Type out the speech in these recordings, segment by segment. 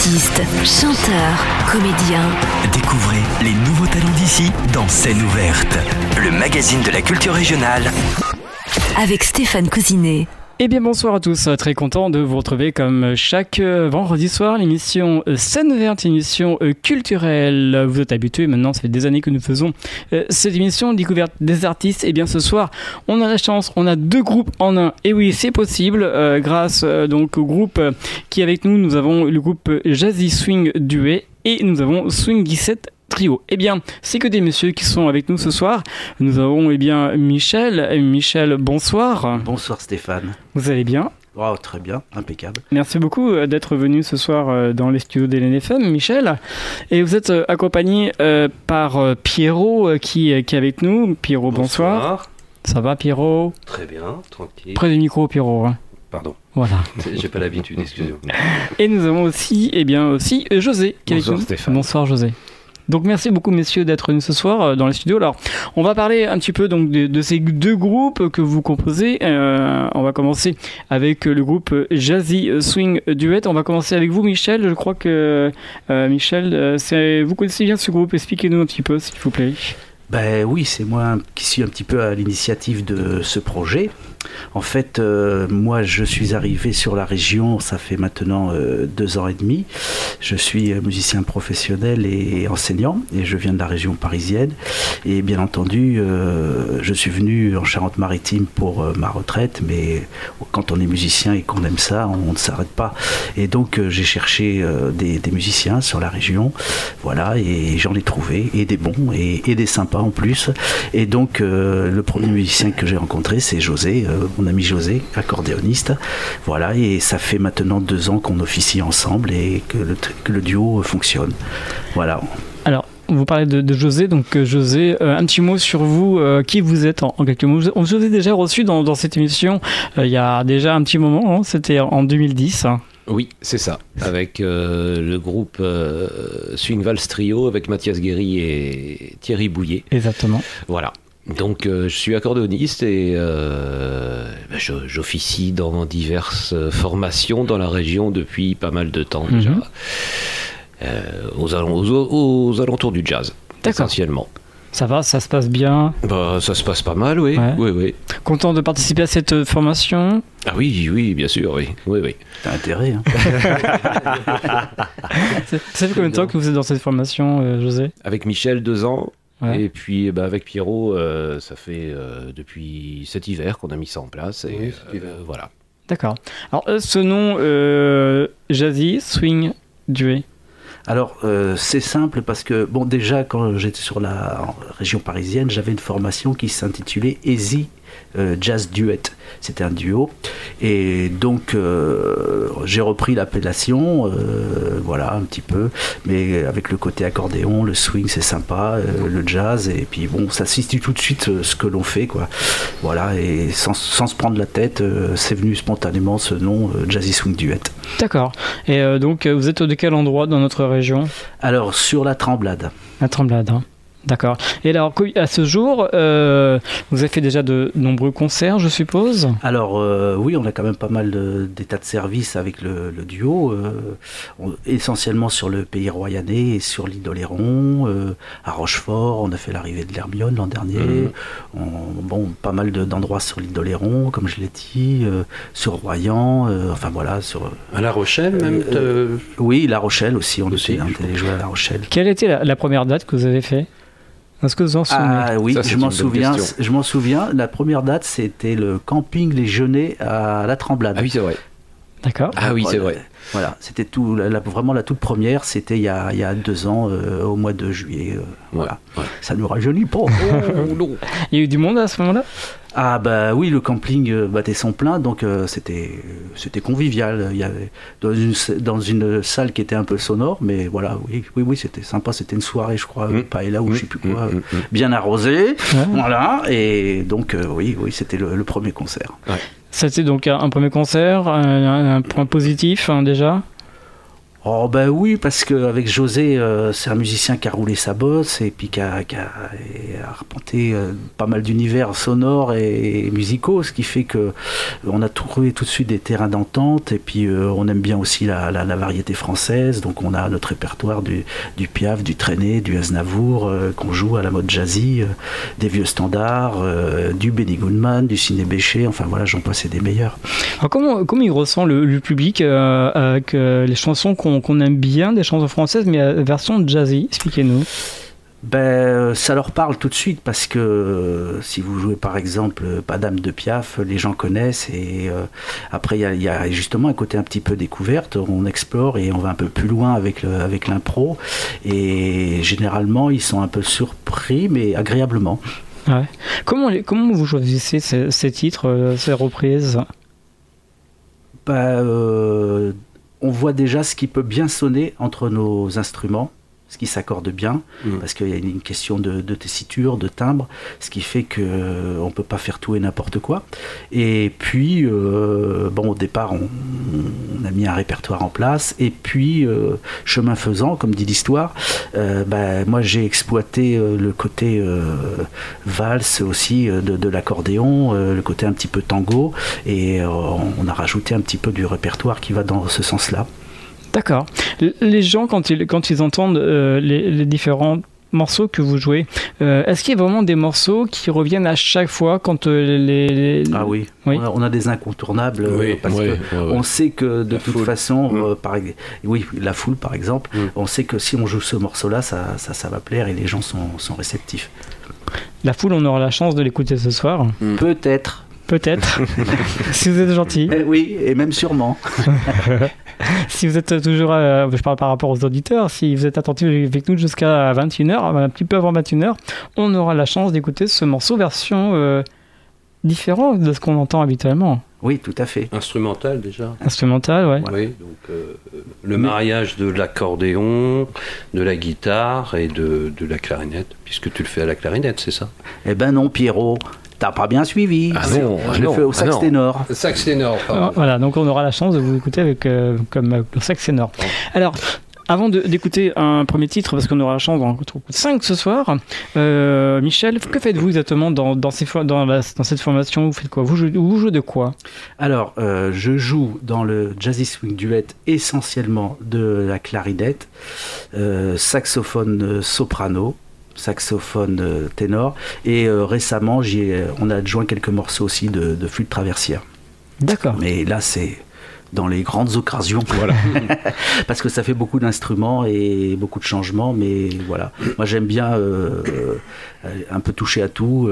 Artistes, chanteurs, comédiens. Découvrez les nouveaux talents d'ici dans Scène ouverte, le magazine de la culture régionale. Avec Stéphane Cousinet. Eh bien bonsoir à tous, très content de vous retrouver comme chaque vendredi soir, l'émission Scène ouverte, émission culturelle. Vous êtes habitués maintenant, ça fait des années que nous faisons cette émission découverte des artistes. Et bien ce soir, on a la chance, on a deux groupes en un. Et oui, c'est possible, grâce donc au groupe qui est avec nous. Nous avons le groupe Jazzy Swing Duet et nous avons Swing 17 Trio. Eh bien, c'est que des messieurs qui sont avec nous ce soir. Nous avons Michel. Michel, bonsoir. Bonsoir Stéphane. Vous allez bien ? Oh, très bien, impeccable. Merci beaucoup d'être venu ce soir dans les studios de l'NFM, Michel. Et vous êtes accompagné par Pierrot qui est avec nous. Pierrot, bonsoir. Ça va, Pierrot ? Très bien, tranquille. Près du micro, Pierrot. Pardon. Voilà. J'ai pas l'habitude, excusez-moi. Et nous avons aussi, José qui est avec nous. Bonsoir Stéphane. Bonsoir José. Donc merci beaucoup messieurs d'être venus ce soir dans les studios. Alors on va parler un petit peu donc de ces deux groupes que vous composez. On va commencer avec le groupe Jazzy Swing Duet. On va commencer avec vous Michel. Je crois que Michel, vous connaissez bien ce groupe. Expliquez-nous un petit peu s'il vous plaît. Ben oui, c'est moi qui suis un petit peu à l'initiative de ce projet. En fait, moi je suis arrivé sur la région, ça fait maintenant 2 ans et demi. Je suis musicien professionnel et enseignant et je viens de la région parisienne. Et bien entendu, je suis venu en Charente-Maritime pour ma retraite, mais quand on est musicien et qu'on aime ça, on ne s'arrête pas. Et donc j'ai cherché des musiciens sur la région, voilà, et j'en ai trouvé, et des bons et des sympas en plus. Et donc le premier musicien que j'ai rencontré, c'est José, mon ami José, accordéoniste. Voilà, et ça fait maintenant 2 ans qu'on officie ensemble et que le duo fonctionne. Voilà. Alors, vous parlez de José, donc José, un petit mot sur vous, qui vous êtes en quelques mots. On vous a déjà reçu dans cette émission il y a déjà un petit moment, hein, c'était en 2010. Oui, c'est ça, avec le groupe Swing Vals Trio, avec Mathias Guéry et Thierry Bouillet. Exactement. Voilà. Donc je suis accordéoniste et j'officie dans diverses formations dans la région depuis pas mal de temps déjà, aux alentours du jazz. D'accord. Essentiellement. Ça va, ça se passe bien ? Ça se passe pas mal, oui. Ouais. Oui. Content de participer à cette formation ? Ah oui, bien sûr, oui. T'as intérêt, hein. Ça fait combien de temps que vous êtes dans cette formation, José ? Avec Michel, 2 ans. Ouais. Et puis avec Pierrot, ça fait depuis cet hiver qu'on a mis ça en place. Et voilà. D'accord. Alors ce nom, Jazzy Swing Duet. Alors c'est simple parce que bon, déjà quand j'étais sur la région parisienne, j'avais une formation qui s'intitulait Easy Jazz Duet. C'était un duo et donc j'ai repris l'appellation, voilà un petit peu, mais avec le côté accordéon, le swing c'est sympa, le jazz, et puis bon, ça situe tout de suite ce que l'on fait, quoi. Voilà, et sans se prendre la tête, c'est venu spontanément ce nom, Jazzy Swing Duet. D'accord. Et donc vous êtes de quel endroit dans notre région ? Alors sur la Tremblade. La Tremblade, hein. D'accord. Et alors, à ce jour, vous avez fait déjà de nombreux concerts, je suppose ? Alors, oui, on a quand même pas mal d'états de service avec le duo, essentiellement sur le pays royannais et sur l'île d'Oléron, à Rochefort, on a fait l'arrivée de l'Hermione l'an dernier, pas mal d'endroits sur l'île d'Oléron, comme je l'ai dit, sur Royan, enfin voilà. À La Rochelle même Oui, La Rochelle aussi, on était allé jouer à La Rochelle. Quelle était la première date que vous avez fait ? Est-ce que vous en souvenez ? Ah oui, je m'en souviens. La première date, c'était le camping Les Genêts à la Tremblade. Ah oui, c'est vrai. D'accord. Ah oui, c'est vrai. Voilà, c'était vraiment la toute première, c'était il y a 2 ans, au mois de juillet. Voilà. Ouais. Ça ne nous rajeunit pas. Il y a eu du monde à ce moment-là ? Ah bah oui, le camping battait son plein, donc c'était convivial. Il y avait dans une salle qui était un peu sonore, mais voilà, oui, c'était sympa. C'était une soirée, je crois, paella ou je sais plus quoi, bien arrosée, voilà. Et donc oui, c'était le premier concert. Ouais. C'était donc un premier concert, un point positif déjà ? Oh ben oui, parce qu'avec José, c'est un musicien qui a roulé sa bosse et puis qui a arpenté pas mal d'univers sonores et musicaux, ce qui fait que on a trouvé tout de suite des terrains d'entente et puis on aime bien aussi la variété française, donc on a notre répertoire du Piaf, du Trenet, du Aznavour, qu'on joue à la mode jazzy, des vieux standards, du Benny Goodman, du Sidney Bechet, enfin voilà, j'en passe des meilleurs. Alors comment il ressent le public avec les chansons qu'on aime bien, des chansons françaises, mais version jazzy? Expliquez-nous. Ça leur parle tout de suite parce que si vous jouez par exemple Padam de Piaf, les gens connaissent et après il y a justement un côté un petit peu découverte, on explore et on va un peu plus loin avec l'impro et généralement ils sont un peu surpris mais agréablement. Ouais. Comment vous choisissez ces titres, ces reprises? On voit déjà ce qui peut bien sonner entre nos instruments, ce qui s'accorde bien, parce qu'il y a une question de tessiture, de timbre, ce qui fait qu'on ne peut pas faire tout et n'importe quoi. Et puis, au départ, on a mis un répertoire en place, et puis, chemin faisant, comme dit l'histoire, moi j'ai exploité le côté valse aussi de l'accordéon, le côté un petit peu tango, et on a rajouté un petit peu du répertoire qui va dans ce sens-là. D'accord. Les gens, quand ils entendent les différents morceaux que vous jouez, est-ce qu'il y a vraiment des morceaux qui reviennent à chaque fois quand Ah oui, oui. On a des incontournables, parce qu'on sait que de toute façon, la foule par exemple, on sait que si on joue ce morceau-là, ça va plaire et les gens sont réceptifs. La foule, on aura la chance de l'écouter ce soir. Peut-être, si vous êtes gentil. Oui, et même sûrement. Si vous êtes toujours, je parle par rapport aux auditeurs, si vous êtes attentifs avec nous jusqu'à 21h, un petit peu avant 21h, on aura la chance d'écouter ce morceau version différente de ce qu'on entend habituellement. Oui, tout à fait. Instrumental déjà. Instrumental, ouais. Oui, donc le mariage de l'accordéon, de la guitare et de la clarinette, puisque tu le fais à la clarinette, c'est ça? Eh ben non, Pierrot. T'as pas bien suivi. Je le fais au sax ténor. Sax ténor, pardon. Voilà, donc on aura la chance de vous écouter avec comme le sax ténor. Alors, avant d'écouter un premier titre, parce qu'on aura la chance d'en trouver 5 ce soir, Michel, que faites-vous exactement dans cette formation? Vous faites quoi? Vous jouez de quoi? Alors, je joue dans le Jazzy Swing Duet essentiellement de la clarinette, saxophone soprano, saxophone ténor et récemment on a adjoint quelques morceaux aussi de flûte traversière. D'accord. Mais là c'est dans les grandes occasions, voilà. Parce que ça fait beaucoup d'instruments et beaucoup de changements, mais voilà, moi j'aime bien un peu toucher à tout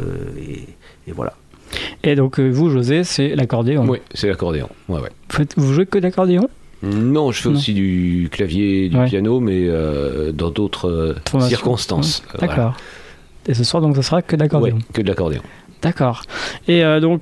et voilà. Et donc vous, José, c'est l'accordéon? Oui, c'est l'accordéon. Ouais. Vous jouez que l'accordéon? Non, je fais aussi du clavier, du piano, mais dans d'autres circonstances. D'accord. Voilà. Et ce soir, donc, ce sera que de l'accordéon? Oui, que de l'accordéon. D'accord. Et donc,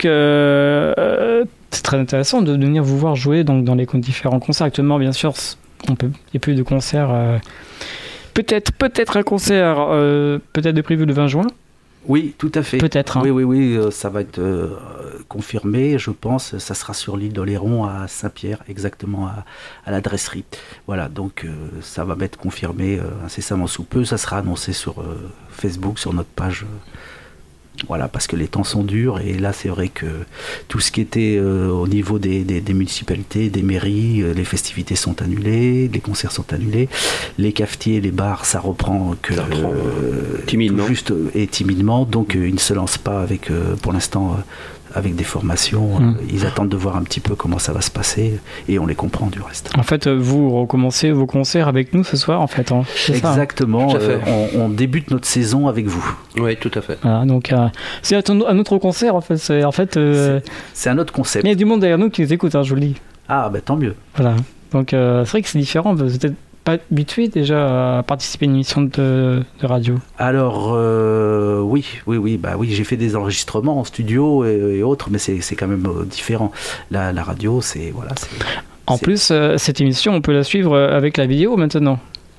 c'est très intéressant de venir vous voir jouer donc, dans les différents concerts. Actuellement, bien sûr, il n'y a plus de concerts. Peut-être un concert peut-être de prévu le 20 juin. Oui, tout à fait. Peut-être. Hein. Oui, ça va être confirmé, je pense. Ça sera sur l'île d'Oléron à Saint-Pierre, exactement à la Dresserie. Voilà, donc ça va m'être confirmé incessamment sous peu. Ça sera annoncé sur Facebook, sur notre page. Voilà, parce que les temps sont durs et là c'est vrai que tout ce qui était au niveau des municipalités, des mairies, les festivités sont annulées, les concerts sont annulés, les cafetiers, les bars, ça reprend que timidement. Juste et timidement, donc ils ne se lancent pas avec pour l'instant avec des formations, ils attendent de voir un petit peu comment ça va se passer et on les comprend du reste. En fait, vous recommencez vos concerts avec nous ce soir en fait. Hein. Exactement, ça, hein. On débute notre saison avec vous. Oui, tout à fait. Voilà, donc c'est un autre concert en fait. C'est un autre concept. Mais il y a du monde derrière nous qui nous écoute, hein, je vous le dis. Ah, tant mieux. Voilà, donc c'est vrai que c'est différent, vous êtes pas habitué déjà à participer à une émission de radio? Alors oui, j'ai fait des enregistrements en studio et autres, mais c'est quand même différent. La radio, c'est voilà. En plus, cette émission, on peut la suivre avec la vidéo maintenant.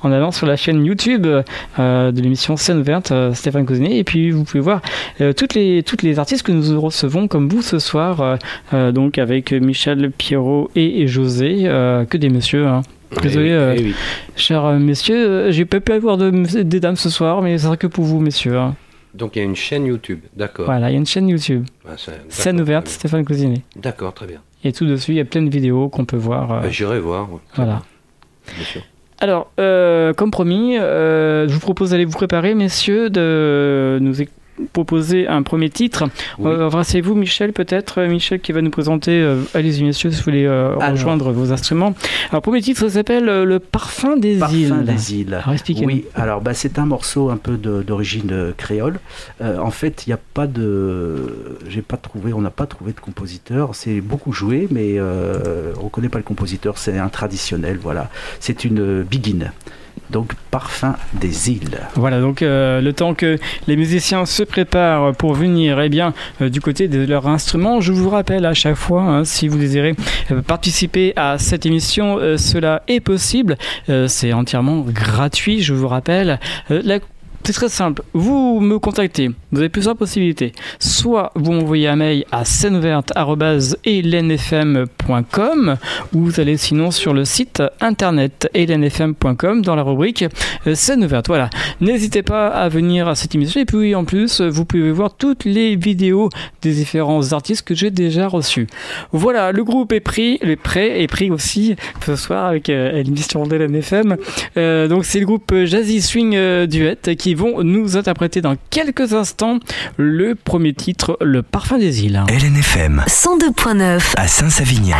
en allant sur la chaîne YouTube de l'émission Scène Ouverte, Stéphane Cousinet. Et puis vous pouvez voir toutes les artistes que nous recevons comme vous ce soir, donc avec Michel, Pierrot et José, que des messieurs. Hein. Désolé, oui. Chers messieurs, j'ai pas pu avoir des dames ce soir, mais ça sera que pour vous, messieurs. Hein. Donc il y a une chaîne YouTube, d'accord. Voilà, il y a une chaîne YouTube. Scène Ouverte, Stéphane Cousinet. D'accord, très bien. Et tout dessus, il y a plein de vidéos qu'on peut voir. J'irai voir. Ouais. Voilà. Bien sûr. Alors, comme promis, je vous propose d'aller vous préparer, messieurs, de nous proposer un premier titre. Oui. Embrassez-vous, Michel, peut-être. Michel qui va nous présenter. Allez-y, messieurs, si vous voulez rejoindre vos instruments. Alors, premier titre s'appelle Le Parfum des Îles. Parfum des Îles. Alors, expliquez-nous. Oui, alors c'est un morceau un peu d'origine créole. En fait, il n'y a pas on n'a pas trouvé de compositeur. C'est beaucoup joué, mais on ne connaît pas le compositeur. C'est un traditionnel, voilà. C'est une begin. Donc, Parfum des Îles. Voilà, donc le temps que les musiciens se préparent pour venir du côté de leur instrument, je vous rappelle à chaque fois, si vous désirez participer à cette émission, cela est possible. C'est entièrement gratuit, je vous rappelle. C'est très simple, vous me contactez, vous avez plusieurs possibilités. Soit vous m'envoyez un mail à sceneouverte@elenfm.com ou vous allez sinon sur le site internet elenfm.com dans la rubrique Scène Ouverte. Voilà, n'hésitez pas à venir à cette émission et puis en plus vous pouvez voir toutes les vidéos des différents artistes que j'ai déjà reçus. Voilà, le groupe est pris, est pris aussi ce soir avec l'émission d'ElenFM. Donc c'est le groupe Jazzy Swing Duet qui vont nous interpréter dans quelques instants le premier titre, Le Parfum des Îles. LNFM 102.9 à Saint-Savinien.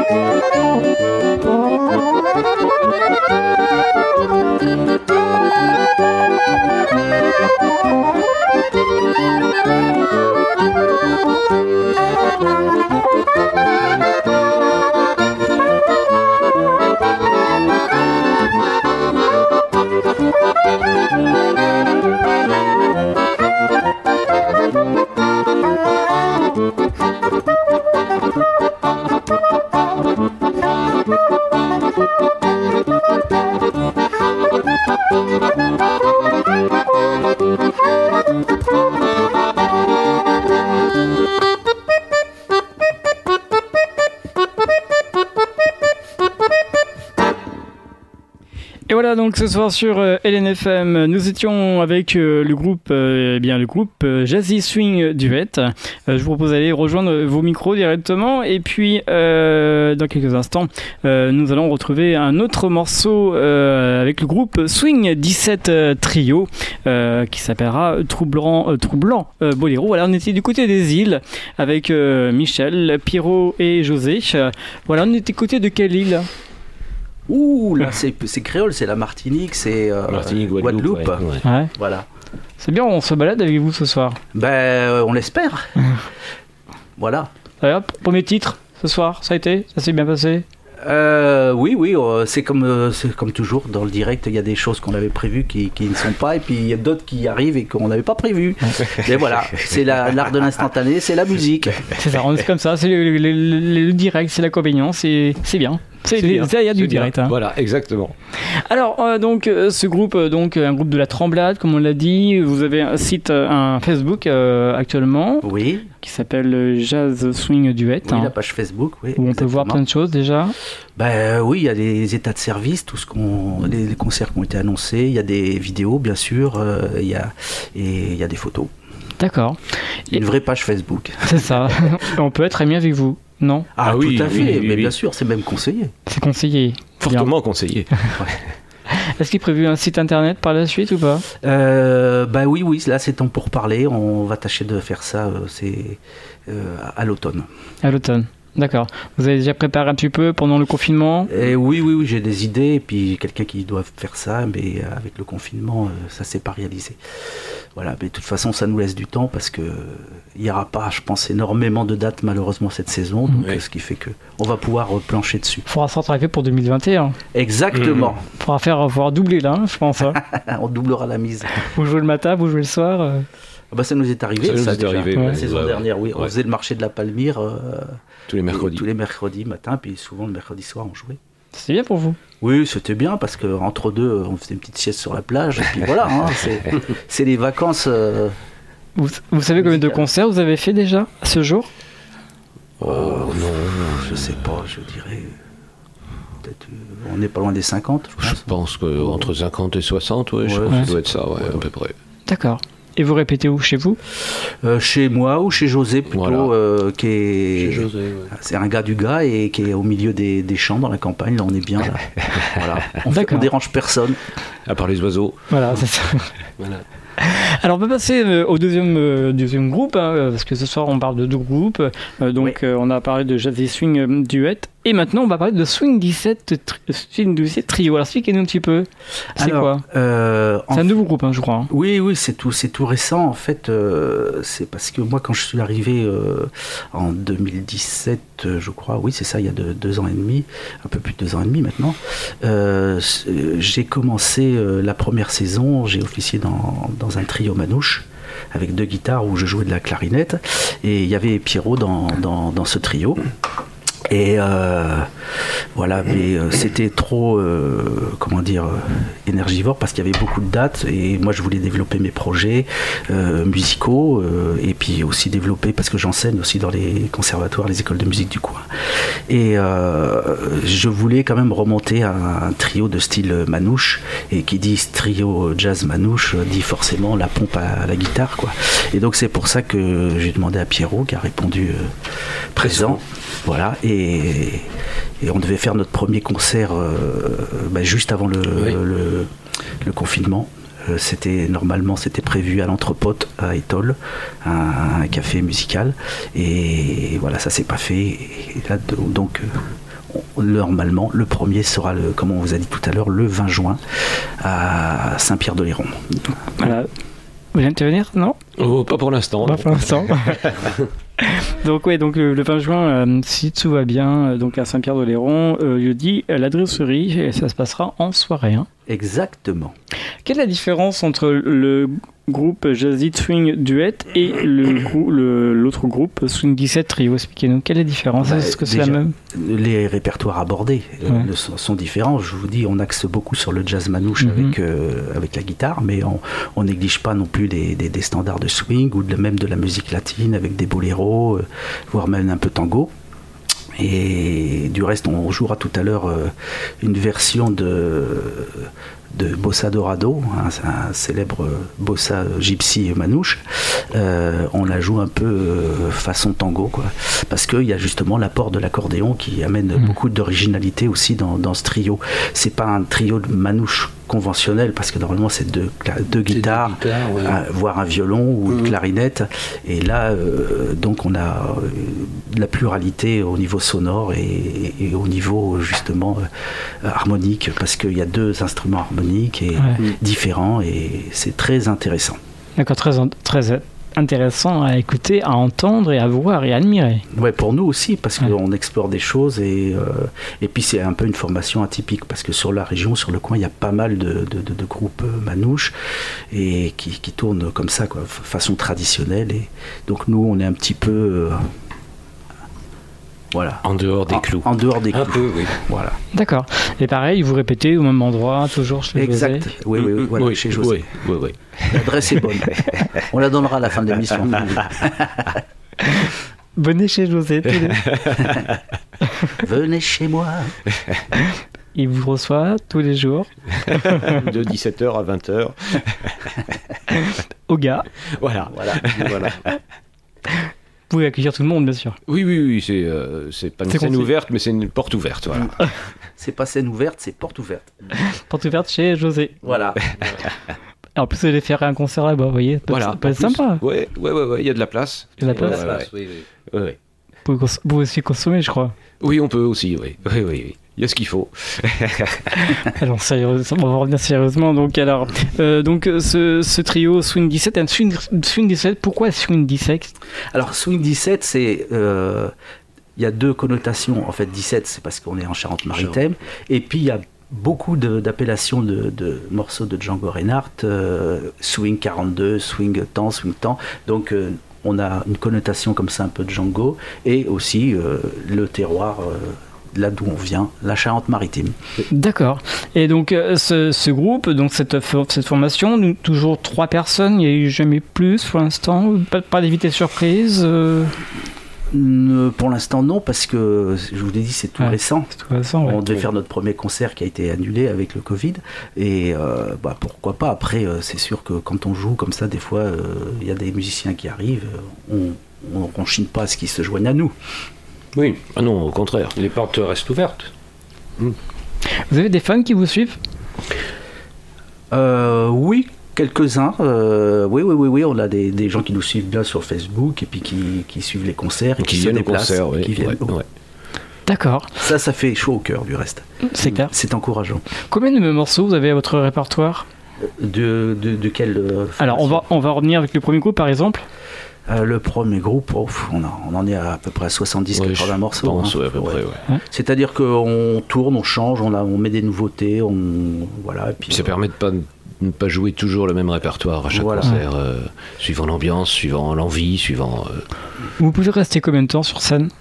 Et voilà, donc ce soir sur LNFM, nous étions avec le groupe Jazzy Swing Duet. Je vous propose d'aller rejoindre vos micros directement. Et puis, dans quelques instants, nous allons retrouver un autre morceau avec le groupe Swing 17 Trio qui s'appellera Troublant Boléro. Voilà, on était du côté des îles avec Michel, Pierrot et José. Voilà, on était du côté de quelle île ? Ouh, là c'est créole, c'est la Martinique, c'est Guadeloupe. Ouais. Voilà. C'est bien, on se balade avec vous ce soir. On l'espère. Voilà. D'ailleurs, premier titre ce soir, ça s'est bien passé ? Oui, c'est comme toujours dans le direct, il y a des choses qu'on avait prévues qui ne sont pas, et puis il y a d'autres qui arrivent et qu'on n'avait pas prévues. Et voilà, c'est l'art de l'instantané, c'est la musique. C'est ça, c'est comme ça, c'est le direct, c'est l'inconvénient, c'est bien. Il y a du direct. Hein. Voilà, exactement. Alors, ce groupe, un groupe de la Tremblade, comme on l'a dit, vous avez un site, un Facebook actuellement, oui, qui s'appelle Jazz Swing Duet. Oui, la page Facebook, oui. Où on peut voir plein de choses déjà. Oui, il y a les états de service, les concerts qui ont été annoncés, il y a des vidéos, bien sûr, il y a des photos. D'accord. Une vraie page Facebook. C'est ça. On peut être ami avec vous. Non ? Ah oui, tout à fait, mais bien sûr, c'est même conseillé. C'est conseillé. Fortement conseillé. Ouais. Est-ce qu'il est prévu un site internet par la suite ou pas ? Oui, là c'est temps pour parler, on va tâcher de faire ça, à l'automne. À l'automne, d'accord. Vous avez déjà préparé un petit peu pendant le confinement ? Oui, j'ai des idées, et puis quelqu'un qui doit faire ça, mais avec le confinement, ça s'est pas réalisé. Voilà, mais de toute façon, ça nous laisse du temps parce que il n'y aura pas, je pense, énormément de dates malheureusement cette saison, donc ce qui fait que on va pouvoir plancher dessus. Il faudra s'en travailler pour 2021. Exactement. Il faudra doubler là, je pense. Hein. On doublera la mise. Vous jouez le matin, vous jouez le soir. Ça nous est arrivé, déjà. La saison dernière, oui. On faisait le marché de la Palmyre tous les mercredis. Tous les mercredis matin, puis souvent le mercredi soir, on jouait. C'est bien pour vous. Oui, c'était bien parce qu'entre deux, on faisait une petite sieste sur la plage, et puis voilà, c'est les vacances. Vous savez combien de concerts vous avez fait déjà à ce jour ? Non, je sais pas, je dirais. Peut-être, on n'est pas loin des 50, je pense. Je pense qu'entre 50 et 60, je pense que ça doit être ça, à peu près. D'accord. Et vous répétez où, chez vous ? Chez moi ou chez José plutôt, voilà. Qui est. Chez José, c'est un gars du gars et qui est au milieu des champs dans la campagne. Là, on est bien là. Voilà. On dérange personne. À part les oiseaux. Voilà, c'est ça. Voilà. Alors on peut passer au deuxième groupe, hein, parce que ce soir on parle de deux groupes. On a parlé de Jazzy Swing Duet. Et maintenant, on va parler de Swing 17 Trio. Alors, expliquez-nous un petit peu. C'est quoi c'est un nouveau groupe, je crois. Hein. Oui, c'est tout récent. En fait, c'est parce que moi, quand je suis arrivé en 2017, je crois, oui, c'est ça, il y a 2 ans et demi, un peu plus de 2 ans et demi maintenant, j'ai commencé la première saison, j'ai officié dans un trio manouche, avec 2 guitares où je jouais de la clarinette. Et il y avait Pierrot dans ce trio. Et voilà, mais c'était trop, énergivore parce qu'il y avait beaucoup de dates et moi je voulais développer mes projets musicaux et puis aussi développer, parce que j'enseigne aussi dans les conservatoires, les écoles de musique du coin. Et je voulais quand même remonter à un trio de style manouche, et qui dit trio jazz manouche dit forcément la pompe à la guitare, quoi. Et donc c'est pour ça que j'ai demandé à Pierrot, qui a répondu présent. Voilà, et on devait faire notre premier concert juste avant le confinement. Normalement c'était prévu à l'Entrepote à Étole, un café musical, et voilà, ça s'est pas fait. Et là, donc normalement, le premier sera, comme on vous a dit tout à l'heure, le 20 juin à Saint-Pierre-de-Léron. Voilà. Vous voulez intervenir? Non? Pas pour l'instant. Pas pour l'instant. Donc le 20 juin, si tout va bien, donc à Saint-Pierre-de-Léron, jeudi, la dresserie, et ça se passera en soirée. Hein. Exactement. Quelle est la différence entre le groupe Jazzy Swing Duet et l'autre groupe Swing 17 Trio? Expliquez-nous, quelle est la différence? Est-ce que c'est la même? Les répertoires abordés sont différents. Je vous dis, on axe beaucoup sur le jazz manouche avec la guitare, mais on néglige pas non plus des standards de swing ou même de la musique latine avec des boléros, voire même un peu tango. Et du reste, on jouera tout à l'heure une version de Bossa Dorado, un célèbre bossa gypsy manouche. On la joue un peu façon tango, quoi, parce qu'il y a justement l'apport de l'accordéon qui amène beaucoup d'originalité aussi dans ce trio. C'est pas un trio de manouche conventionnel, parce que normalement c'est deux guitares, voire un violon ou une clarinette, et là donc on a de la pluralité au niveau sonore et au niveau justement harmonique, parce qu'il y a deux instruments harmoniques et différents, et c'est très intéressant. D'accord, très intéressant à écouter, à entendre et à voir et à admirer. Ouais, pour nous aussi, parce qu'on explore des choses, et puis c'est un peu une formation atypique, parce que sur la région, sur le coin, il y a pas mal de groupes manouches et qui tournent comme ça, quoi, façon traditionnelle, et donc nous on est un petit peu voilà, en dehors des clous. En dehors des clous. Un peu, oui. Voilà. D'accord. Et pareil, vous répétez au même endroit, toujours chez José? Exact. Oui, voilà, chez José. Oui. L'adresse est bonne. On la donnera à la fin de l'émission. Venez chez José. Venez chez moi. Il vous reçoit tous les jours. De 17h à 20h. Au gars. Voilà. Vous pouvez accueillir tout le monde, bien sûr. Oui, c'est pas une scène ouverte, mais c'est une porte ouverte. Voilà. C'est pas scène ouverte, c'est porte ouverte. Porte ouverte chez José. Voilà. En plus, vous allez faire un concert là-bas, vous voyez. Ça peut être sympa. Ouais, il y a de la place. Il y a de la place. Oui. Vous pouvez aussi consommer, je crois. Oui, on peut aussi, oui. Il y a ce qu'il faut. Alors, sérieusement, on va revenir sérieusement. Donc, ce trio Swing 17, un Swing 17, pourquoi Swing 17? Alors, Swing 17, c'est... il y a deux connotations. En fait, 17, c'est parce qu'on est en Charente-Maritime. Et puis, il y a beaucoup d'appellations de morceaux de Django Reinhardt, Swing 42, Swing temps. Donc, on a une connotation comme ça, un peu de Django. Et aussi, le terroir... là d'où on vient, la Charente-Maritime. D'accord. Et donc ce groupe, donc cette formation, toujours 3 personnes, il n'y a eu jamais plus pour l'instant, pas d'éviter surprise Pour l'instant non, parce que je vous l'ai dit, c'est tout récent. On devait faire notre premier concert qui a été annulé avec le Covid, et pourquoi pas. Après, c'est sûr que quand on joue comme ça, des fois il y a des musiciens qui arrivent, on ne chine pas à ce qu'ils se joignent à nous. Oui, non, au contraire. Les portes restent ouvertes. Vous avez des fans qui vous suivent? Oui, quelques-uns. Oui, on a des gens qui nous suivent bien sur Facebook, et puis qui suivent les concerts, et qui viennent aux concerts, qui viennent. Ouais. D'accord. Ça fait chaud au cœur, du reste. C'est clair. C'est encourageant. Combien de morceaux vous avez à votre répertoire? De quel Alors, on va revenir avec le premier groupe, par exemple. Le premier groupe, on en est à peu près à 70-80 morceaux. Pense, à peu près. C'est-à-dire qu'on tourne, on change, on met des nouveautés, voilà. Et puis, ça permet de ne pas jouer toujours le même répertoire à chaque concert, suivant l'ambiance, suivant l'envie, suivant... Vous pouvez rester combien de temps sur scène?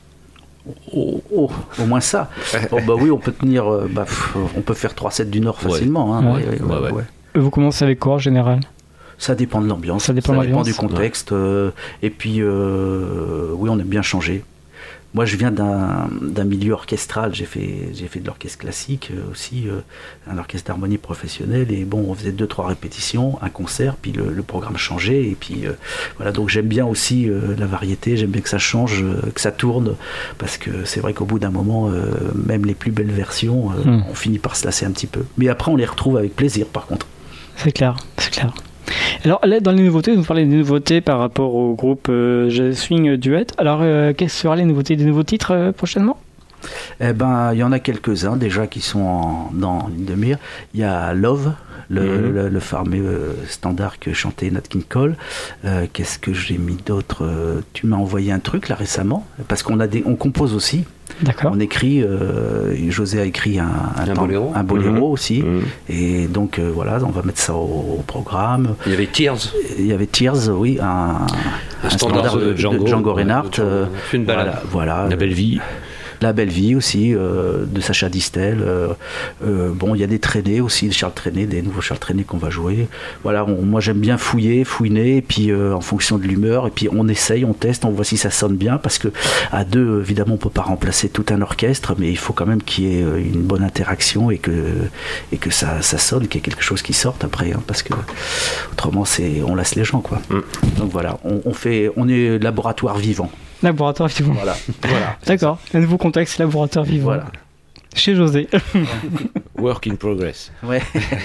Au moins ça. Oui, on peut tenir... on peut faire 3 sets d'une heure facilement. Vous commencez avec quoi en général? Ça dépend de l'ambiance, ça dépend du contexte. Et puis, oui, on aime bien changer. Moi, je viens d'un milieu orchestral. J'ai fait de l'orchestre classique aussi, un orchestre d'harmonie professionnel. Et bon, on faisait 2-3 répétitions, un concert, puis le programme changeait. Et puis, voilà, donc j'aime bien aussi la variété. J'aime bien que ça change, que ça tourne. Parce que c'est vrai qu'au bout d'un moment, même les plus belles versions, on finit par se lasser un petit peu. Mais après, on les retrouve avec plaisir, par contre. C'est clair. Alors là, dans les nouveautés, vous parlez des nouveautés par rapport au groupe Jazz Swing Duet. Alors, quelles seront les nouveautés, des nouveaux titres prochainement? Eh ben, il y en a quelques-uns déjà qui sont dans une demi-heure. Il y a Love, le fameux standard que chantait Nat King Cole. Qu'est-ce que j'ai mis d'autre? Tu m'as envoyé un truc là récemment, parce on compose aussi. D'accord. On écrit, José a écrit un boléro aussi, et donc voilà, on va mettre ça au programme. Il y avait Tears, oui, un standard de Django Reinhardt. Une balade. Voilà. La belle vie aussi, de Sacha Distel. Bon, il y a des traînées aussi, des nouveaux Charles Trenet qu'on va jouer. Voilà, moi j'aime bien fouiner, et puis en fonction de l'humeur, et puis on essaye, on teste, on voit si ça sonne bien, parce que à deux, évidemment, on peut pas remplacer tout un orchestre, mais il faut quand même qu'il y ait une bonne interaction et que ça sonne, qu'il y ait quelque chose qui sorte après, hein, parce que autrement on lasse les gens, quoi. Donc voilà, on est laboratoire vivant. Laboratoire vivant. Voilà. D'accord. Un nouveau contexte, laboratoire vivant. Voilà. Chez José. Work in progress. Ouais.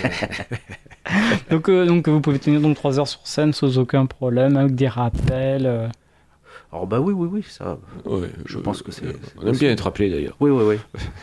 donc vous pouvez tenir 3 heures sur scène sans aucun problème, avec des rappels. Alors bah oui, ça. Ouais, je pense que c'est. On aime bien être rappelé d'ailleurs. Oui.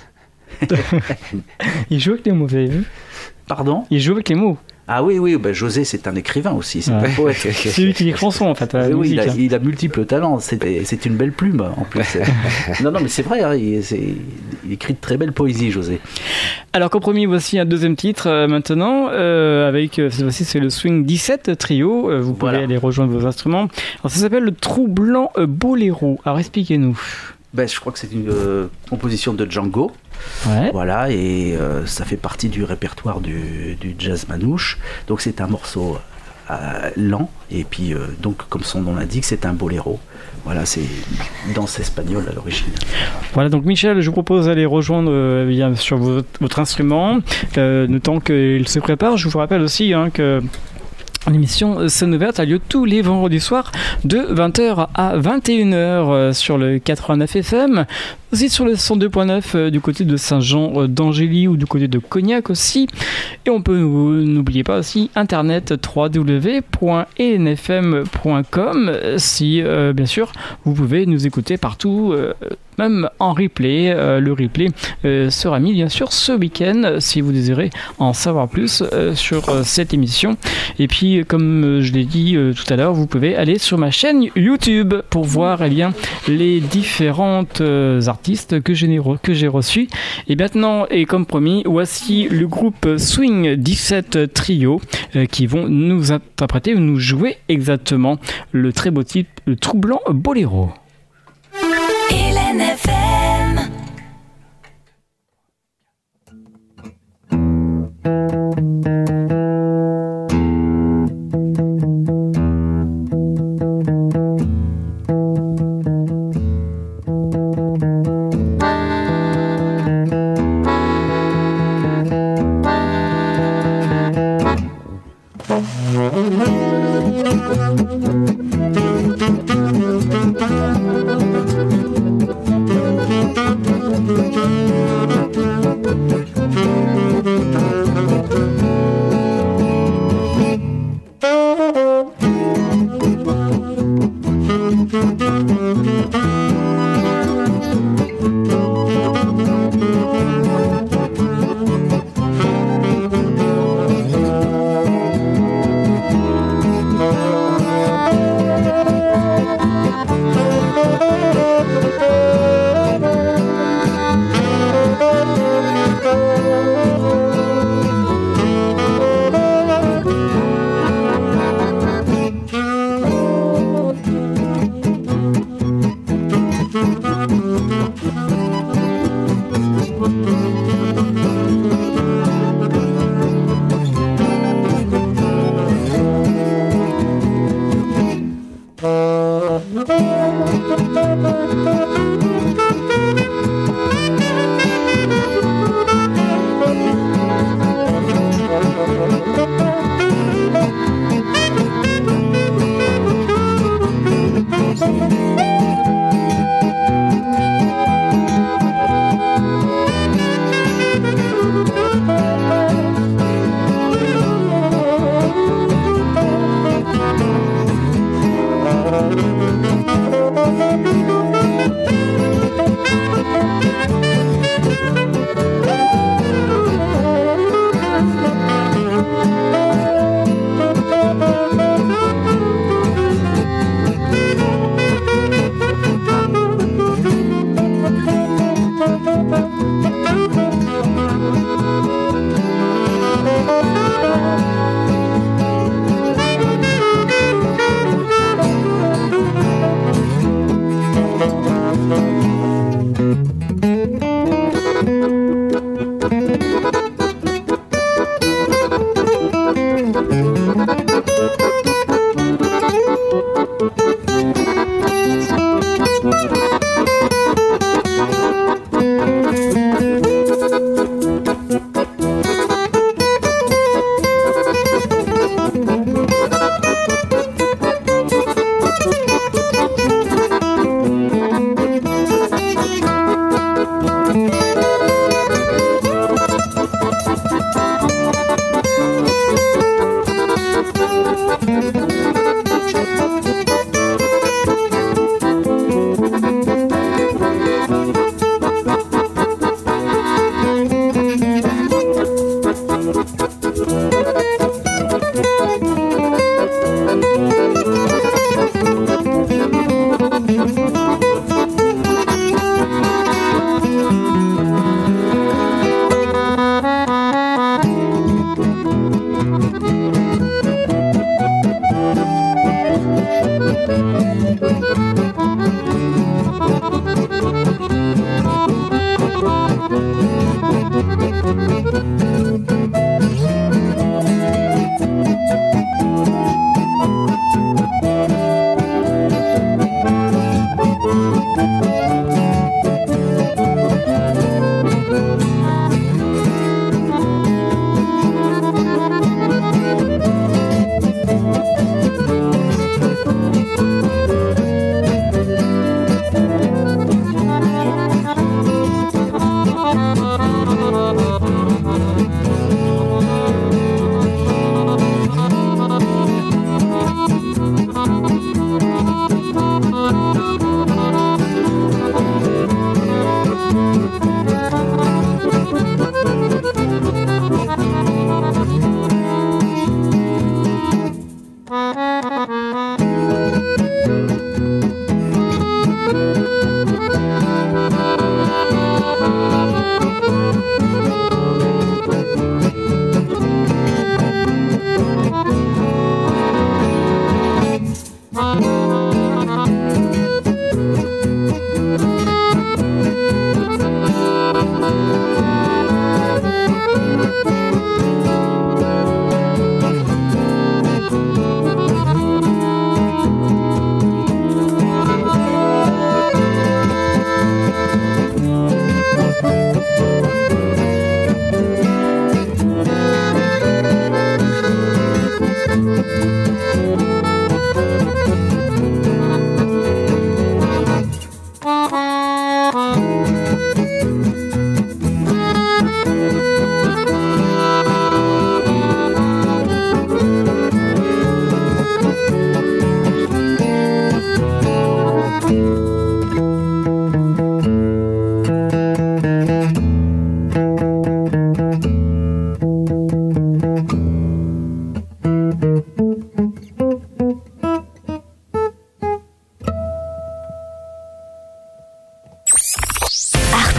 Il joue avec les mots, vous avez vu? Pardon? Il joue avec les mots. Ah oui, bah José, c'est un écrivain aussi, c'est un poète. C'est lui qui lit chansons, en fait. Oui, il a multiples talents, c'est une belle plume, en plus. non, mais c'est vrai, hein, il écrit de très belle poésie, José. Alors, comme promis, voici un deuxième titre maintenant, avec, cette fois-ci, c'est le Swing 17 Trio. Vous pouvez aller rejoindre vos instruments. Alors, ça s'appelle le Troublant Boléro. Alors, expliquez-nous. Ben, je crois que c'est une composition de Django. Ouais. Voilà, et ça fait partie du répertoire du jazz manouche. Donc c'est un morceau lent, et puis donc comme son nom l'indique, c'est un boléro. Voilà, c'est danse espagnole à l'origine. Voilà, donc Michel, je vous propose d'aller rejoindre bien sur votre instrument. Le temps qu'il se prépare, je vous rappelle aussi que l'émission Scène Ouverte a lieu tous les vendredis soirs de 20h à 21h sur le 89 FM, aussi sur le 102.9 du côté de Saint-Jean d'Angély ou du côté de Cognac aussi. Et on peut, n'oubliez pas aussi, internet www.enfm.com si bien sûr vous pouvez nous écouter partout, même en replay. Le replay sera mis bien sûr ce week-end si vous désirez en savoir plus sur cette émission. Et puis comme je l'ai dit tout à l'heure, vous pouvez aller sur ma chaîne YouTube pour voir bien les différentes artistes que j'ai reçus. Et maintenant, et comme promis, voici le groupe Swing 17 Trio qui vont nous interpréter ou nous jouer exactement le très beau titre, le Troublant Boléro. Hélène FM.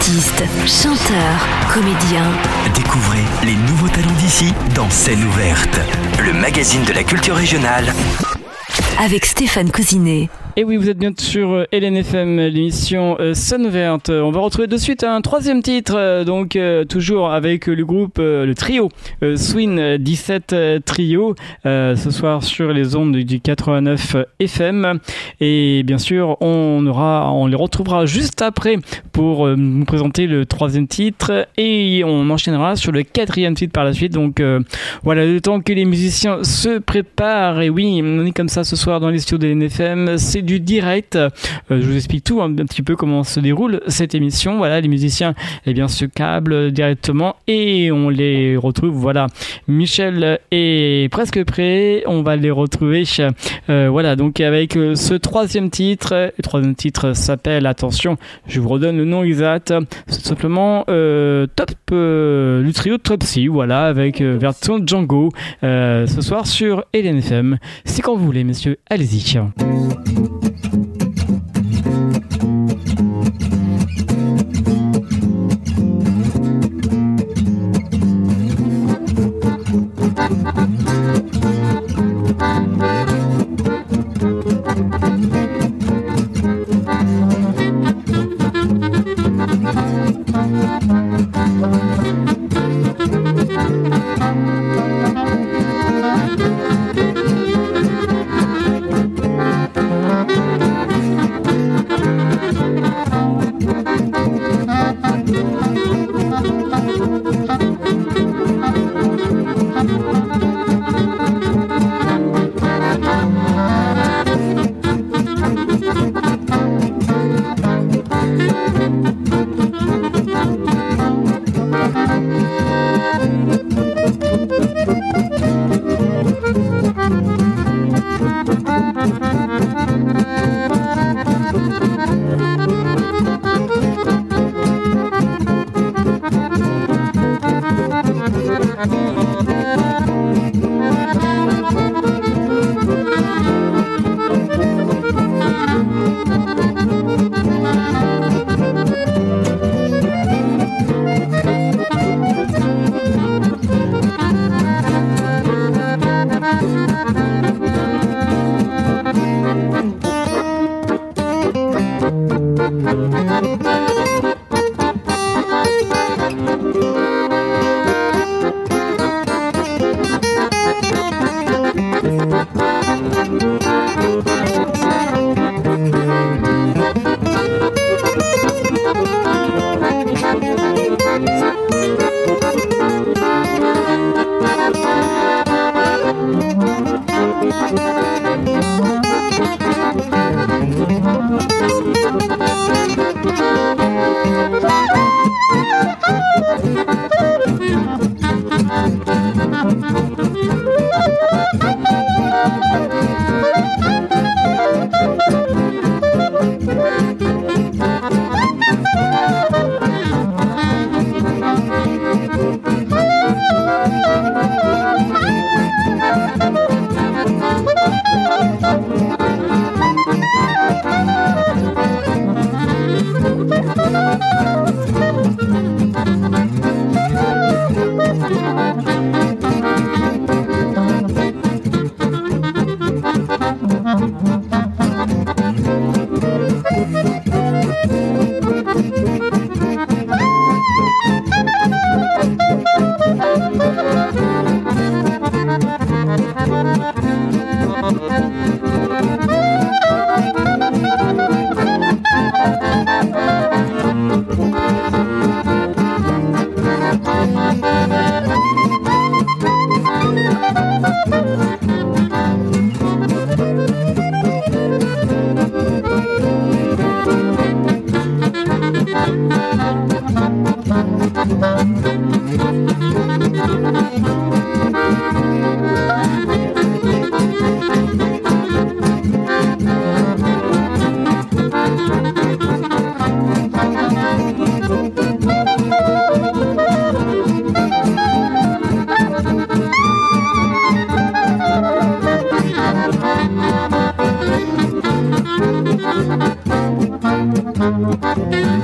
Artistes, chanteurs, comédiens. Découvrez les nouveaux talents d'ici dans Scène ouverte, le magazine de la culture régionale. Avec Stéphane Cousinet. Et oui, vous êtes bien sur LNFM, l'émission Scène ouverte. On va retrouver de suite un troisième titre, donc toujours avec le groupe, le trio Swing 17 Trio, ce soir sur les ondes du 89 FM. Et bien sûr, on les retrouvera juste après pour nous présenter le troisième titre et on enchaînera sur le quatrième titre par la suite. Donc voilà, le temps que les musiciens se préparent. Et oui, on est comme ça ce soir dans les studios de LNFM. C'est du direct. Je vous explique tout un petit peu comment se déroule cette émission. Voilà, les musiciens se câblent directement et on les retrouve. Voilà, Michel est presque prêt. On va les retrouver. Voilà, donc avec ce troisième titre. Le troisième titre s'appelle, attention, je vous redonne le nom exact. C'est simplement le trio Topsy. Voilà, avec version Django. Ce soir sur LNFM. C'est quand vous voulez, messieurs. Allez-y.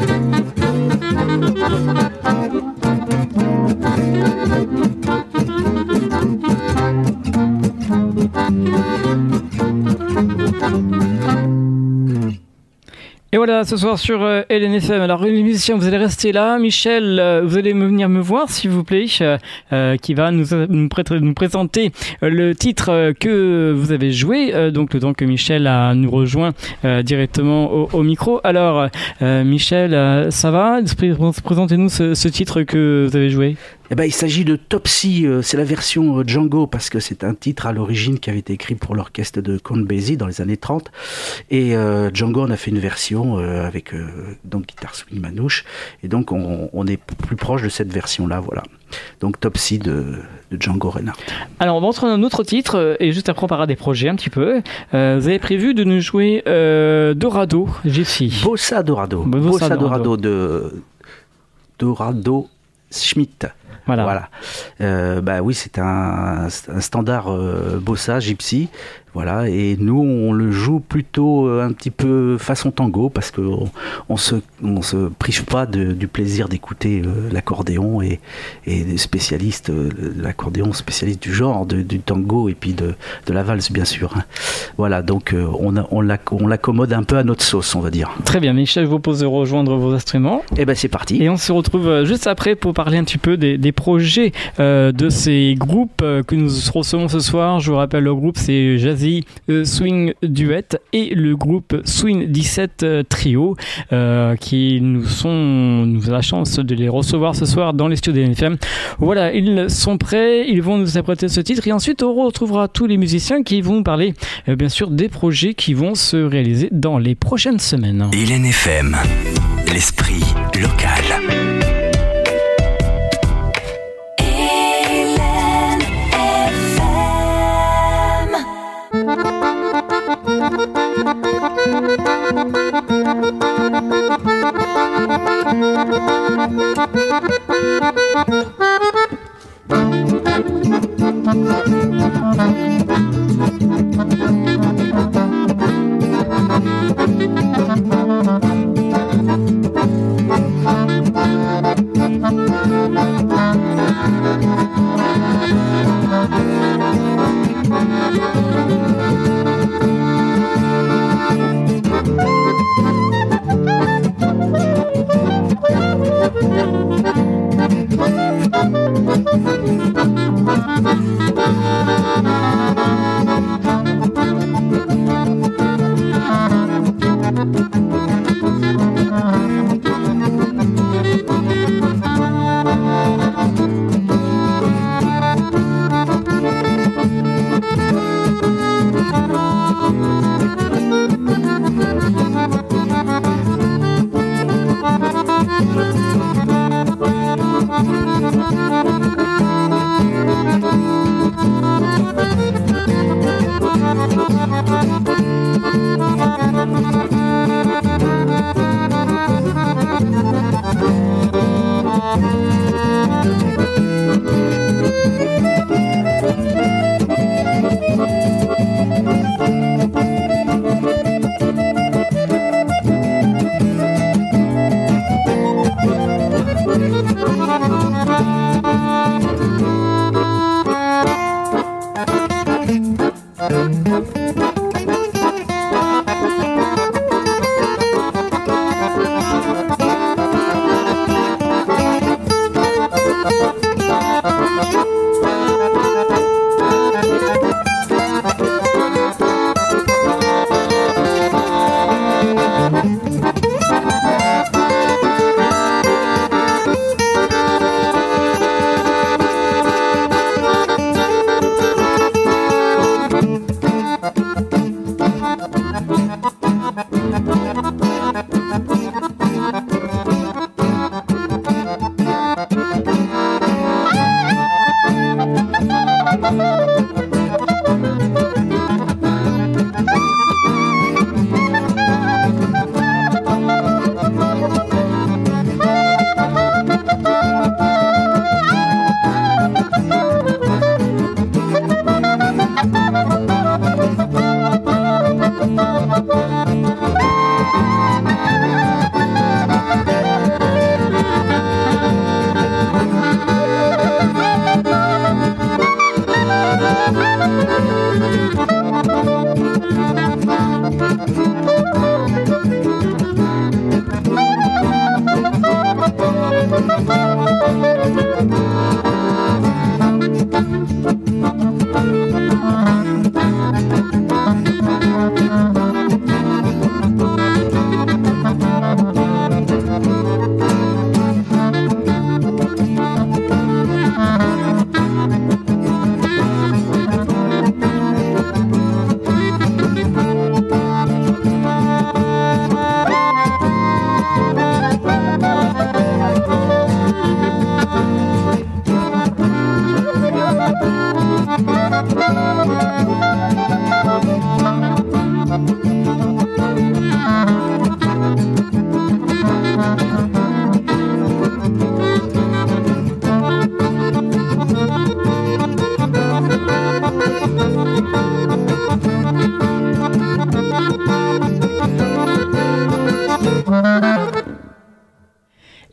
Et voilà, ce soir sur LNFM. Alors, une émission, vous allez rester là. Michel, vous allez venir me voir, s'il vous plaît, qui va nous présenter le titre que vous avez joué. Donc, le temps que Michel nous rejoint directement au micro. Alors, Michel, ça va ? Présentez-nous ce titre que vous avez joué. Eh ben, il s'agit de Topsy, c'est la version Django, parce que c'est un titre à l'origine qui avait été écrit pour l'orchestre de Count Basie dans les années 30. Et Django en a fait une version avec donc guitare swing manouche. Et donc on est plus proche de cette version-là, voilà. Donc Topsy de Django Reinhardt. Alors on va entrer dans un autre titre, et juste après on parlera des projets un petit peu. Vous avez prévu de nous jouer Dorado, Gypsy. Bossa Dorado. Bossa Dorado de Dorado Schmidt. Voilà. Bah oui, c'est un standard bossa, gypsy. Voilà, et nous on le joue plutôt un petit peu façon tango parce que on se prive pas du plaisir d'écouter l'accordéon et des spécialistes l'accordéon spécialiste du genre du tango et puis de la valse bien sûr. Voilà, donc on l'accommode un peu à notre sauce, on va dire. Très bien, Michel, je vous propose de rejoindre vos instruments. Et ben c'est parti. Et on se retrouve juste après pour parler un petit peu des projets de ces groupes que nous recevons ce soir. Je vous rappelle, le groupe c'est Jazzy Swing Duet et le groupe Swing 17 Trio qui nous avons la chance de les recevoir ce soir dans les studios d'LNFM. Voilà, ils sont prêts, ils vont nous apprêter ce titre et ensuite on retrouvera tous les musiciens qui vont nous parler bien sûr des projets qui vont se réaliser dans les prochaines semaines. LNFM, l'esprit local.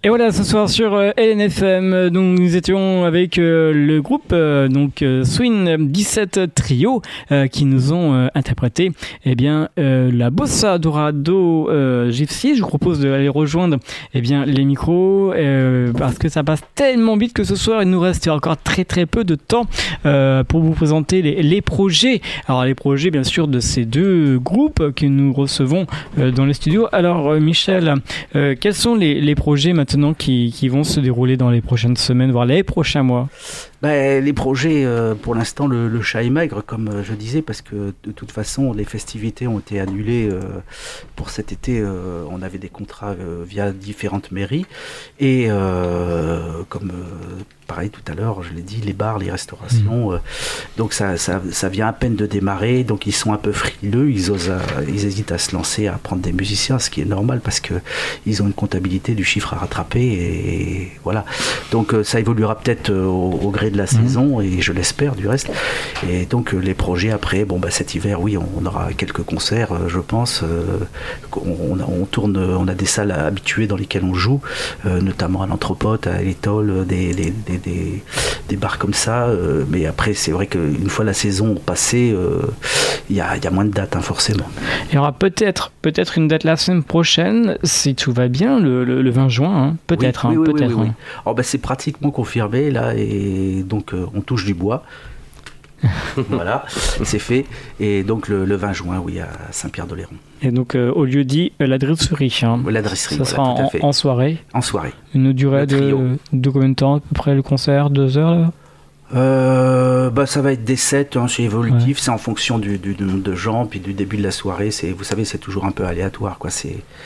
Et voilà, ce soir sur LNFM, donc nous étions avec le groupe Swing 17 Trio qui nous ont interprété la Bossa Dorado Gypsy. Je vous propose d'aller rejoindre les micros parce que ça passe tellement vite que ce soir il nous reste encore très très peu de temps pour vous présenter les projets. Alors les projets bien sûr de ces deux groupes que nous recevons dans les studios. Alors Michel, quels sont les projets maintenant qui vont se dérouler dans les prochaines semaines, voire les prochains mois? Les projets, pour l'instant, le chat est maigre, comme je disais, parce que de toute façon, les festivités ont été annulées pour cet été. On avait des contrats via différentes mairies. Et comme pareil tout à l'heure, je l'ai dit, les bars, les restaurations, donc ça vient à peine de démarrer. Donc ils sont un peu frileux, ils hésitent à se lancer, à prendre des musiciens, ce qui est normal parce qu'ils ont une comptabilité du chiffre à rattraper. Et voilà. Donc ça évoluera peut-être au gré de la saison, et je l'espère du reste. Et donc les projets après, cet hiver, oui, on aura quelques concerts, je pense. On tourne, on a des salles habituées dans lesquelles on joue, notamment à l'Anthropote, à l'Étole, des bars comme ça. Mais après, c'est vrai qu'une fois la saison passée, il y a moins de dates, forcément. Il y aura peut-être une date la semaine prochaine, si tout va bien, le 20 juin, peut-être. Oui. peut-être. Oui. Alors, c'est pratiquement confirmé là, et donc on touche du bois. Voilà, c'est fait. Et donc le 20 juin, oui, à Saint-Pierre-d'Oléron. Et donc au lieu dit la dresserie. La dresserie, ça sera tout à fait. en soirée. En soirée. Une durée de combien de temps à peu près le concert? 2 heures là? Ça va être des sets, c'est évolutif, c'est en fonction du nombre de gens, puis du début de la soirée. Vous savez, c'est toujours un peu aléatoire, quoi.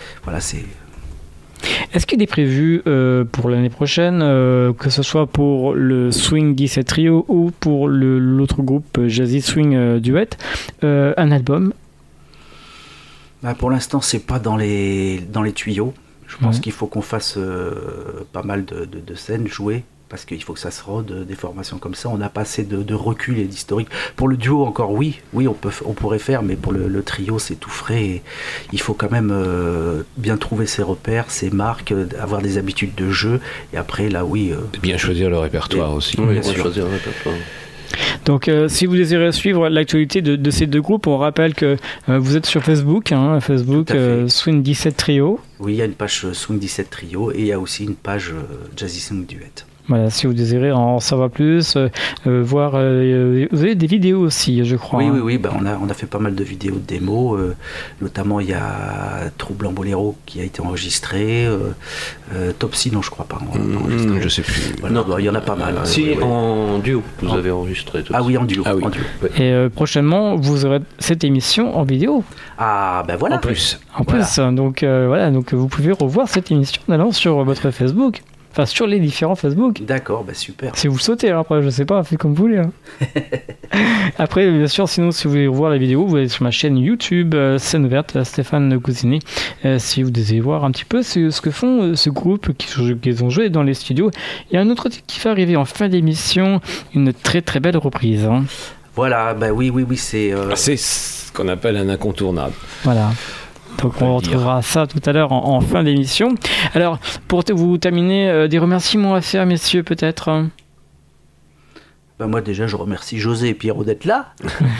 Est-ce qu'il est prévu pour l'année prochaine, que ce soit pour le Swing 17 Trio ou pour l'autre groupe Jazzy Swing Duet, un album? Pour l'instant, c'est pas dans les tuyaux. Je pense qu'il faut qu'on fasse pas mal de scènes jouées, parce qu'il faut que ça se rôde, des formations comme ça. On n'a pas assez de recul et d'historique. Pour le duo encore, oui, on pourrait faire, mais pour le trio, c'est tout frais. Et il faut quand même bien trouver ses repères, ses marques, avoir des habitudes de jeu. Et après, là, oui... bien choisir le répertoire aussi. Oui, bien sûr. Choisir le répertoire. Donc si vous désirez suivre l'actualité de ces deux groupes, on rappelle que vous êtes sur Facebook, Facebook Swing 17 Trio. Oui, il y a une page Swing 17 Trio et il y a aussi une page Jazzy Swing Duet. Voilà, si vous désirez en savoir plus, voir, vous avez des vidéos aussi, je crois. Oui, on a fait pas mal de vidéos de démos, notamment il y a Trouble en Boléro qui a été enregistré, Topsy, non je crois pas enregistré. Je sais plus. Voilà, non, il y en a pas mal. En duo, vous avez enregistré tout ça. Ah oui, en duo. Ouais. Et prochainement, vous aurez cette émission en vidéo. Ah voilà. En plus, donc donc vous pouvez revoir cette émission en allant sur votre Facebook. Enfin, sur les différents Facebook. D'accord, super. Si vous le sautez, après, je sais pas, faites comme vous voulez. Après, bien sûr, sinon, si vous voulez revoir la vidéo, vous allez sur ma chaîne YouTube, Scène Ouverte, Stéphane Cousinet. Si vous désirez voir un petit peu ce que font ce groupe qu'ils ont joué dans les studios. Il y a un autre titre qui va arriver en fin d'émission, une très très belle reprise. Voilà, oui, c'est... C'est ce qu'on appelle un incontournable. Voilà. Donc on retrouvera ça tout à l'heure en fin d'émission. Alors, pour vous terminer, des remerciements à faire, messieurs, peut-être? Moi déjà, je remercie José et Pierrot d'être là.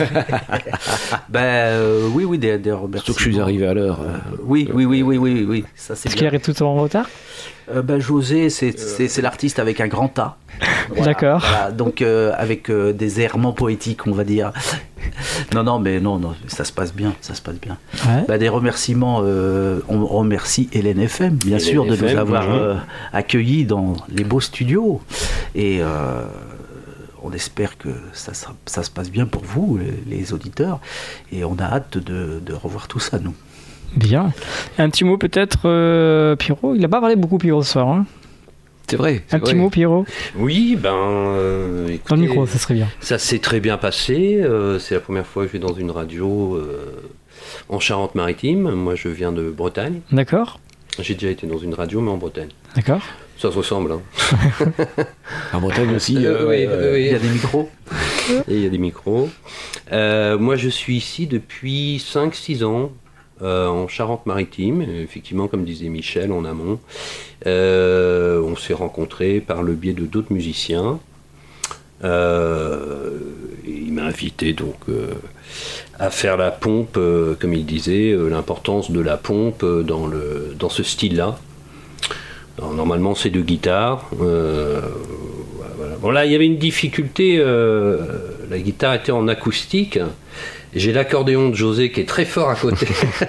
Oui, des remerciements. Surtout que je suis arrivé à l'heure. Oui. Ça, c'est Est-ce qu'il arrive tout en retard? José, c'est l'artiste avec un grand A. Voilà, d'accord. Voilà, donc avec des errements poétiques, on va dire. Non, ça se passe bien. Ouais. Des remerciements, on remercie LNFM, bien sûr, de nous avoir accueillis dans les beaux studios. Et on espère que ça se passe bien pour vous, les auditeurs. Et on a hâte de revoir tout ça, nous. Bien. Un petit mot peut-être, Pierrot. Il n'a pas parlé beaucoup, Pierrot, ce soir. C'est vrai. Un petit mot, Pierrot. Oui, écoutez, dans le micro, ça serait bien. Ça s'est très bien passé. C'est la première fois que je vais dans une radio en Charente-Maritime. Moi, je viens de Bretagne. D'accord. J'ai déjà été dans une radio, mais en Bretagne. D'accord. Ça se ressemble. En Bretagne aussi. Il y a des micros. Et il y a des micros. Moi, je suis ici depuis 5-6 ans. en Charente-Maritime, effectivement, comme disait Michel, en amont. On s'est rencontrés par le biais de d'autres musiciens. Il m'a invité donc à faire la pompe, comme il disait, l'importance de la pompe dans ce style-là. Alors, normalement, c'est 2 guitares. Voilà. Bon, là, il y avait une difficulté. La guitare était en acoustique. J'ai l'accordéon de José qui est très fort à côté.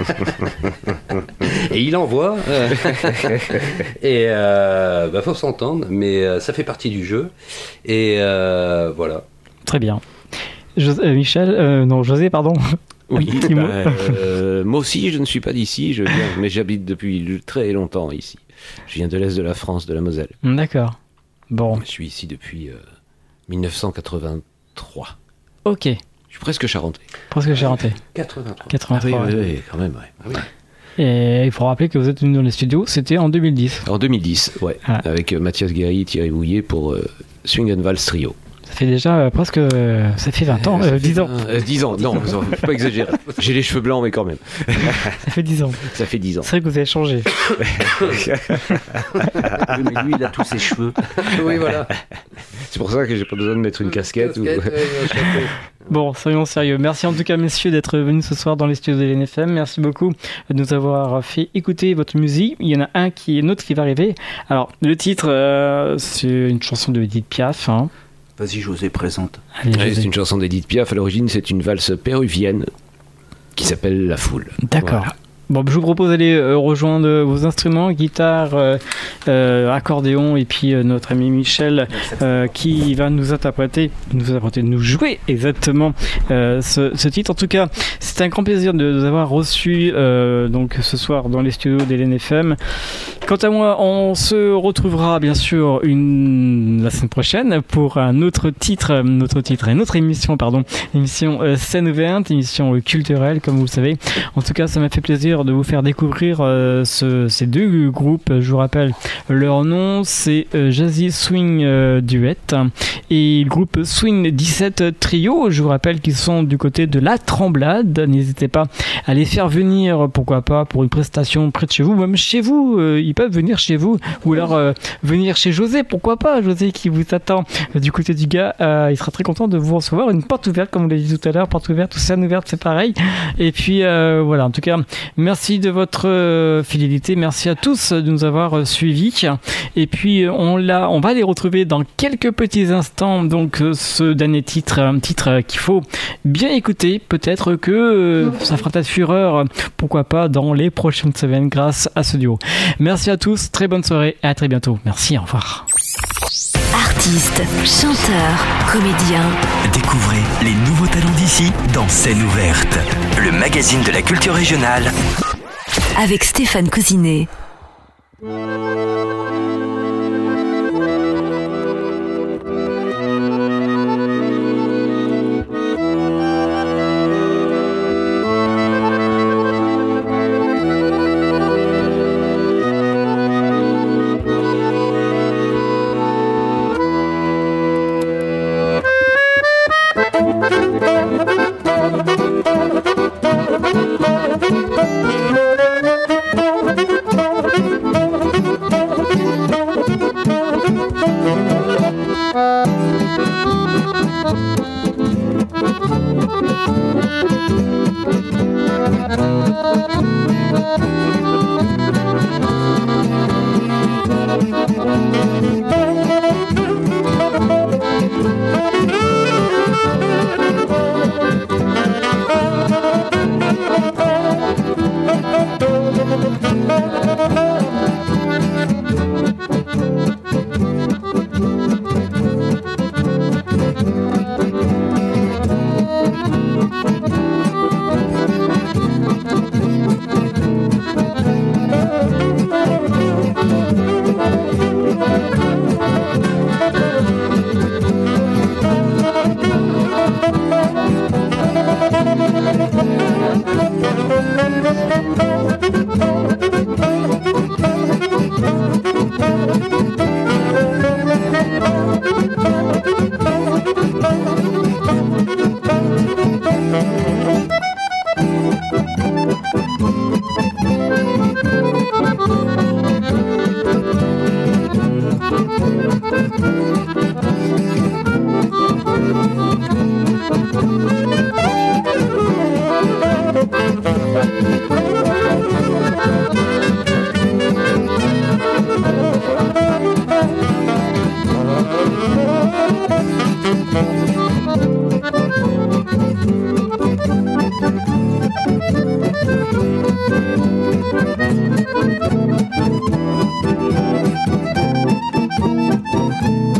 Et il envoie. Et faut s'entendre. Mais ça fait partie du jeu. Et voilà. Très bien. José, pardon. Oui, moi aussi, je ne suis pas d'ici, mais j'habite depuis très longtemps ici. Je viens de l'est de la France, de la Moselle. D'accord. Bon. Je suis ici depuis 1983. Ok. Je suis presque charentais. 83. Oui, quand même, ouais. Ah, oui. Et il faut rappeler que vous êtes venu dans les studios, c'était en 2010. En 2010, ouais. Ah. Avec Mathias Guéry, Thierry Bouillet pour Swing and Vals Trio. Ça fait déjà presque... ça fait 20 ans, 10 ans. 10 ans, non, faut pas exagérer. J'ai les cheveux blancs, mais quand même. Ça fait 10 ans. Ça fait 10 ans. C'est vrai que vous avez changé. Mais lui, il a tous ses cheveux. Oui, voilà. C'est pour ça que j'ai pas besoin de mettre une casquette. Bon, soyons sérieux. Merci en tout cas, messieurs, d'être venus ce soir dans les studios de LNFM. Merci beaucoup de nous avoir fait écouter votre musique. Il y en a un autre qui va arriver. Alors, le titre, c'est une chanson de Edith Piaf, hein. Vas-y, José, présente. Allez, José. C'est une chanson d'Edith Piaf. À l'origine, c'est une valse péruvienne qui s'appelle La Foule. D'accord. Voilà. Bon, je vous propose d'aller rejoindre vos instruments, guitare, accordéon, et puis notre ami Michel qui va nous jouer exactement ce titre. En tout cas, c'est un grand plaisir de nous avoir reçus donc ce soir dans les studios d'LNFM. Quant à moi, on se retrouvera bien sûr la semaine prochaine pour un autre émission, émission scène ouverte, émission culturelle, comme vous le savez. En tout cas, ça m'a fait plaisir de vous faire découvrir ces 2 groupes. Je vous rappelle leur nom, c'est Jazzy Swing Duet et le groupe Swing 17 Trio. Je vous rappelle qu'ils sont du côté de La Tremblade. N'hésitez pas à les faire venir, pourquoi pas, pour une prestation près de chez vous, même chez vous. Ils peuvent venir chez vous, ou alors venir chez José, pourquoi pas, José qui vous attend du côté du gars. Il sera très content de vous recevoir. Une porte ouverte, comme vous l'avez dit tout à l'heure, porte ouverte ou scène ouverte, c'est pareil. Et puis voilà, en tout cas, merci de votre fidélité, merci à tous de nous avoir suivis. Et puis on va les retrouver dans quelques petits instants. Donc ce dernier titre, un titre qu'il faut bien écouter. Peut-être que ça fera peut-être fureur, pourquoi pas, dans les prochaines semaines grâce à ce duo. Merci à tous, très bonne soirée et à très bientôt. Merci, au revoir. Artistes, chanteurs, comédiens. Découvrez les nouveaux talents d'ici dans Scène ouverte, le magazine de la culture régionale. Avec Stéphane Cousinet. Thank you.